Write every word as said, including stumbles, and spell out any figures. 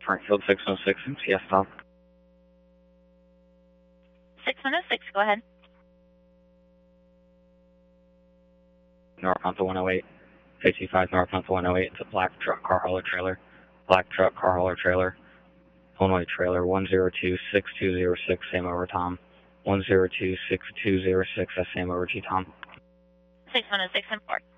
Frankfield six one six M C S Tom. six one oh six, go ahead. North Hunter one oh eight. fifty-five North Hunter one oh eight. It's a black truck car hauler trailer. Black truck car hauler trailer. Illinois trailer one zero two six two zero six, same over Tom. one zero two six two zero six, that's same over T Tom. six one oh six and four.